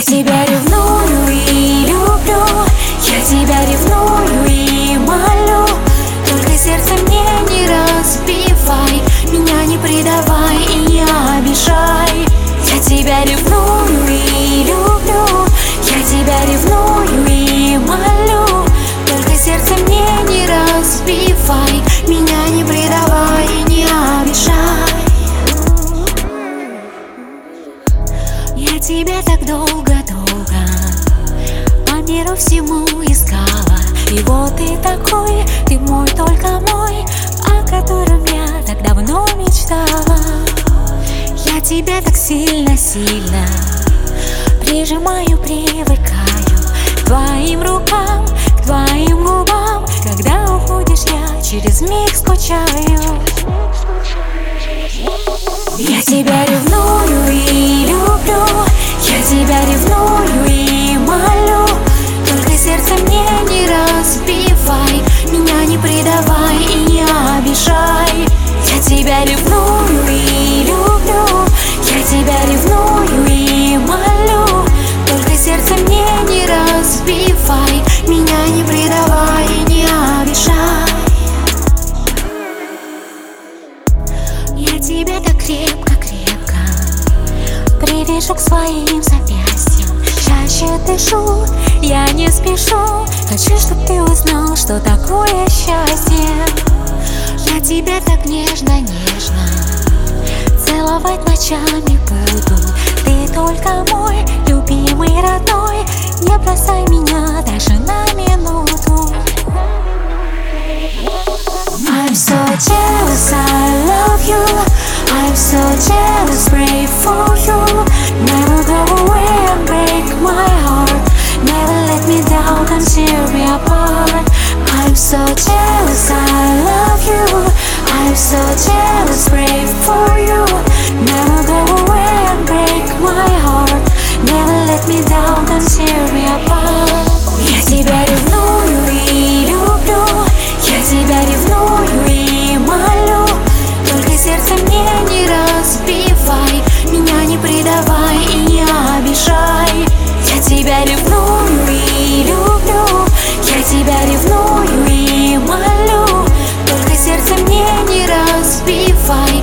тебя ревную и люблю, я тебя ревную и молю. Только сердце мне не разбивай, меня не предавай и не обижай. Я тебя ревную и люблю, я тебя ревную и молю. Только сердце мне не разбивай, меня не предавай и не обижай. Я тебя так долго-долго по миру всему искала, и вот ты такой, ты мой, только мой, о котором я так давно мечтала. Я тебя так сильно-сильно прижимаю, привыкаю к твоим рукам, к твоим губам. Когда уходишь, я через миг скучаю. Я тебя ревную и люблю, я тебя ревную и молю. Только сердце мне не разбивай, меня не предавай и не обижай. Я тебя ревную и люблю, я тебя ревную и молю. Только сердце мне не разбивай, меня не предавай и не обижай. Я тебя так крепко-крепко привяжу к своим запястьям. Чаще дышу, я не спешу, хочу, чтоб ты узнал, что такое счастье. Я тебя так нежно-нежно целовать ночами буду. Ты только мой любимый, родной, не бросай меня даже на минуту. I'm so jealous, I love you. I'm so jealous, pray for you. Never go away and break my heart. Never let me down and tear me apart. I'm so jealous, I love you. I'm so jealous, pray for you. Never go away and break my heart. Never let me down and tear me apart. Я тебя ревную и люблю, я тебя ревную и молю. Только сердце мне не разбивай, меня не предавай и не обижай. Я тебя ревную и люблю, я тебя ревную и молю. Только сердце мне не разбивай,